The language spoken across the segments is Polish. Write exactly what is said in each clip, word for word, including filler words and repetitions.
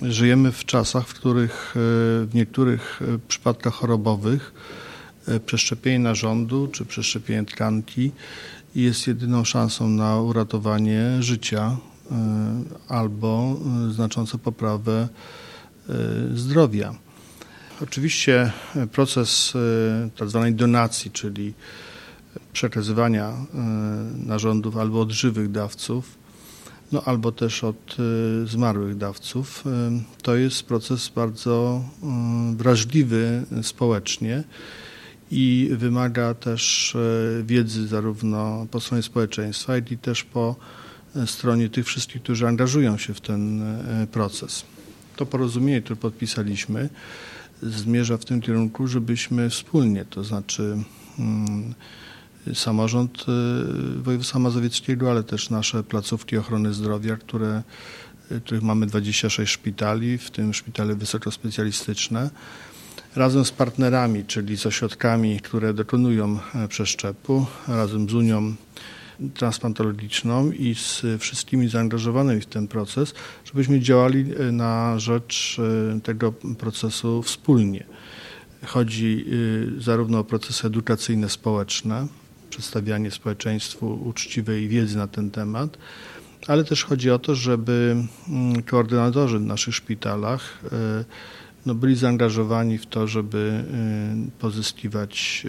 Żyjemy w czasach, w których w niektórych przypadkach chorobowych przeszczepienie narządu czy przeszczepienie tkanki jest jedyną szansą na uratowanie życia albo znaczącą poprawę zdrowia. Oczywiście proces tzw. donacji, czyli przekazywania narządów albo od żywych dawców, no albo też od zmarłych dawców, to jest proces bardzo wrażliwy społecznie i wymaga też wiedzy zarówno po stronie społeczeństwa, jak i też po stronie tych wszystkich, którzy angażują się w ten proces. To porozumienie, które podpisaliśmy, zmierza w tym kierunku, żebyśmy wspólnie, to znaczy samorząd województwa mazowieckiego, ale też nasze placówki ochrony zdrowia, które, których mamy dwadzieścia sześć szpitali, w tym szpitale wysokospecjalistyczne, razem z partnerami, czyli z ośrodkami, które dokonują przeszczepu, razem z Unią Transplantologiczną i z wszystkimi zaangażowanymi w ten proces, żebyśmy działali na rzecz tego procesu wspólnie. Chodzi zarówno o procesy edukacyjne, społeczne, przedstawianie społeczeństwu uczciwej wiedzy na ten temat, ale też chodzi o to, żeby koordynatorzy w naszych szpitalach no, byli zaangażowani w to, żeby pozyskiwać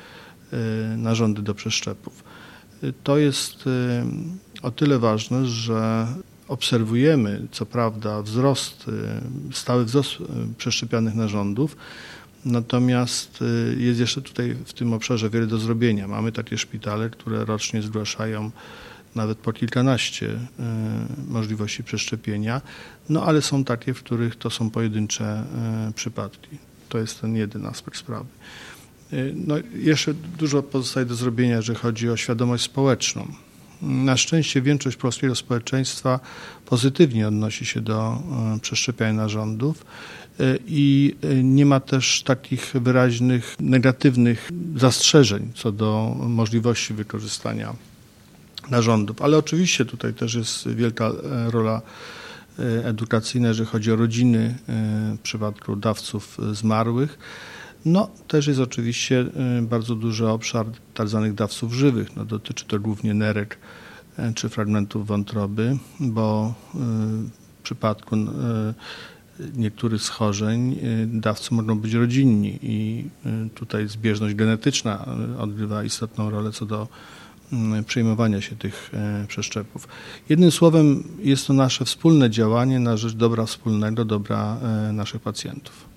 narządy do przeszczepów. To jest o tyle ważne, że obserwujemy, co prawda, wzrost, stały wzrost przeszczepianych narządów, natomiast jest jeszcze tutaj w tym obszarze wiele do zrobienia. Mamy takie szpitale, które rocznie zgłaszają nawet po kilkanaście możliwości przeszczepienia, no ale są takie, w których to są pojedyncze przypadki. To jest ten jeden aspekt sprawy. No, jeszcze dużo pozostaje do zrobienia, jeżeli chodzi o świadomość społeczną. Na szczęście większość polskiego społeczeństwa pozytywnie odnosi się do przeszczepiania narządów i nie ma też takich wyraźnych negatywnych zastrzeżeń co do możliwości wykorzystania narządów. Ale oczywiście tutaj też jest wielka rola edukacyjna, jeżeli chodzi o rodziny w przypadku dawców zmarłych. No, też jest oczywiście bardzo duży obszar tak zwanych dawców żywych. No, dotyczy to głównie nerek czy fragmentów wątroby, bo w przypadku niektórych schorzeń dawcy mogą być rodzinni i tutaj zbieżność genetyczna odgrywa istotną rolę co do przejmowania się tych przeszczepów. Jednym słowem jest to nasze wspólne działanie na rzecz dobra wspólnego, dobra naszych pacjentów.